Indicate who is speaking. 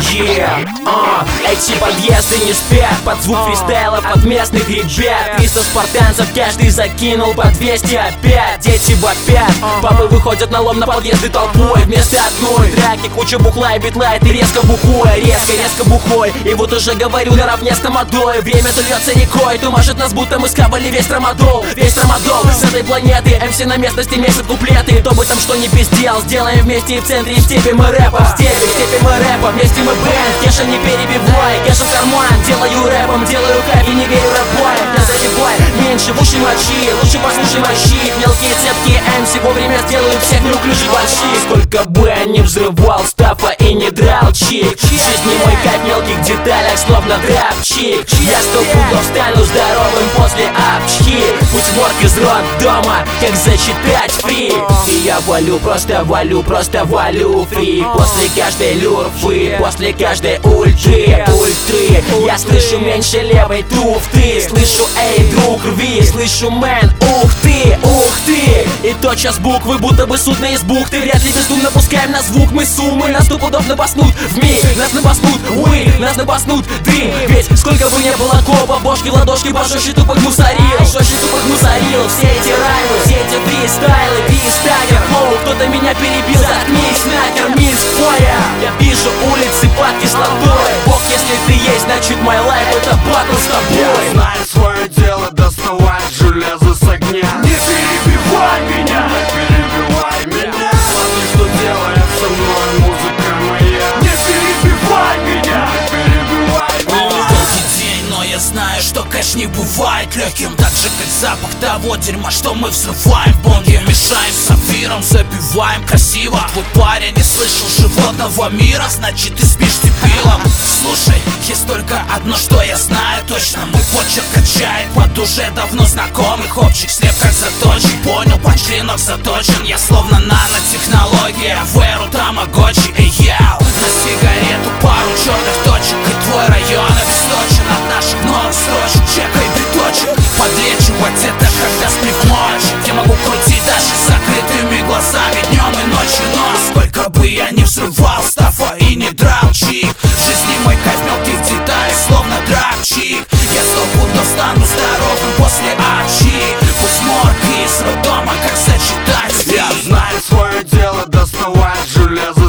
Speaker 1: Эти подъезды не спят под звук фристайлов от местных ребят. 300 спартанцев каждый закинул по 200 опять. Дети вопят, папы выходят на лом на подъезды толпой. Вместо одной драки куча бухла и битла, и ты резко бухой, резко бухой. И вот уже говорю наравне с тамадой. Время зальется рекой, тумажит нас, будто мы схавали весь трамадол. Весь трамадол с этой планеты. МС на местности месяц куплеты. Кто бы там что ни пиздел, сделаем вместе и в центре, и в степи мы рэпом. В степи мы рэпом, вместе мы бренд. Кеша не перебивай, кеша в карман. Делаю рэпом, делаю кайф и не верю рэпаем. Не забивай, меньше в уши мочи, лучше послушай мочи. Мелкие цепкие МС вовремя сделают всех неуклюжих больших. Сколько бы я не взрывал стафа и не драл чик, в жизни мой кайф в мелких деталях, словно драпчик. Я 100 пудов стану здоровым после апчхи. Пусть ворк из роддома, как зачитать фри. И я валю фри. После каждой люрфы, после каждой ультры. Я слышу меньше левой туфты. Слышу, эй, друг, рви. Слышу, мэн, ух ты. И тотчас буквы, будто бы судно из бухты. Вряд ли бездумно пускаем на звук мы суммы. Нас 100 пудов напаснут вмиг, нас напаснут нас напаснут дым. Ведь сколько бы не было копа, бошки, ладошки пожестче тупо гнусарил. Все эти раймы, все эти фристайлы, пистагер, флоу. Кто-то меня перебил, заткнись нахер, Минск, фоя. Я вижу улицы под кислотой. Бог, если ты есть, значит мой лайф это батл с тобой.
Speaker 2: Я знаю свое дело, доставай железо с огня. Не перебивай меня, смотри, что делает со мной музыка моя. Не перебивай меня,
Speaker 3: Долгий день, но я знаю, что кэш не бывает легким. Так же, как запах того дерьма, что мы взрываем в бонге. Мешаем с сапфиром, забиваем красиво. Твой парень не слышал животного мира, значит ты спишь дебилом. Слушай, есть только одно, что я знаю точно. Мой почерк качает под уже давно знакомых общих. Слеп как заточен, понял, подклинок заточен. Я словно нанотехнология в эру тамагочи. Эй, яу, на сигарету пару черных точек, и твой район обесточен от наших новых строчек. Чекай биточек, подлечивать это когда сплив мочит. Я могу крутить даже с закрытыми глазами днем и ночью. Но сколько бы я ни взрывал стафа и не драл чик, в жизни мой кайф мелких деталей, словно драпчик. Я 100 пудов стану здоровым после апчи. Пусть морг из роддома, как сочетать.
Speaker 2: я знаю свое дело, доставай железо